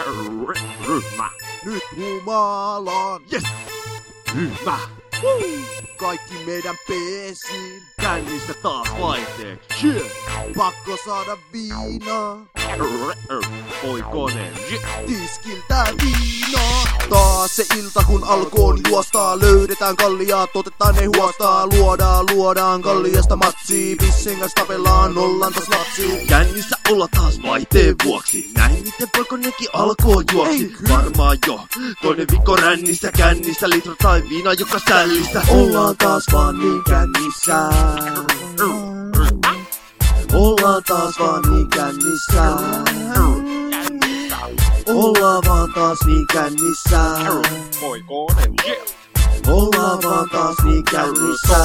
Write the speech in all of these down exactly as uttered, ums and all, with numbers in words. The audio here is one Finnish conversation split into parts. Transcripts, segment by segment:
Ryhmä. Nyt humalaan. Yes. Ryhmä. Kaikki meidän peesiin. Kännissä taas vaihteeksi. Yeah. Pakko saada viinaa. Poikonen. Tiskiltä viinaa. Taas se ilta kun alkoon juostaa. Löydetään kalliaa, otetaan ne huostaa. Luodaan, luodaan kalliasta matsii. Pissin kanssa tapellaan, ollaan taas lapsi. Kännissä olla taas vaihteen vuoksi. Näin miten poikonenkin alkoo juoksi. Varmaan jo. Toinen viikko rännissä, kännissä. Litra tai viina joka sällissä. Ollaan taas vaan niin kännissä. Ollaan taas vaan niin kännissä. Ollaan vaan taas niin kännissä. Poikonen. Ollaan vaan taas niin kännissä.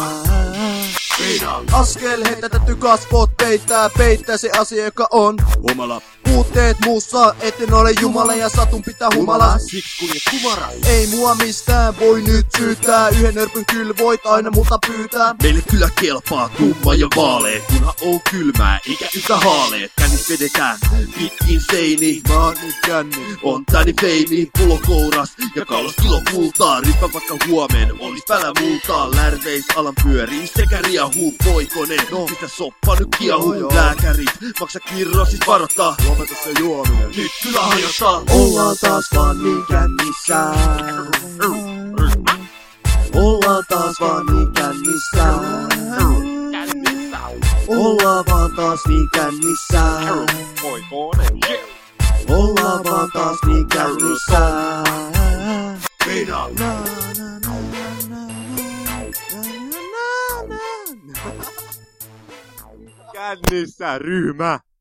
Askel heittätetty kasvot peittää, peittää se asia joka on Humala. Puutteet muussa, etten ole jumala ja satun pitää humala. Siksi kuljet kumara. Ei mua mistään voi nyt syyttää, yhden nörpyn kyllä voit aina multa pyytää. Meille kyllä kelpaa tumma ja vaalea, kunhan on kylmää eikä yhtä haaleet. Kännit vedetään pitkin seini. Mä oon nyt känni. On täni feimi, pullo kouras ja kaulas kilo kultaa. Rippä vaikka huomen, olis pälä multaa. Lärveis alan pyörii sekä riahuu poikonen. No. Mistä soppa nyt kiahuu, No, lääkärit maksa kirro siis varoittaa. Lopeta se juominen. Nyt kyllä hajottaa. Ollaan taas vaan niin kännissä. Ollaan taas vaan niin kännissä. Ollaan vaan taas niin kännissä. Poikonen. Ollaan vaan taas niin kännissä. Minä. Kännissä ryhmä.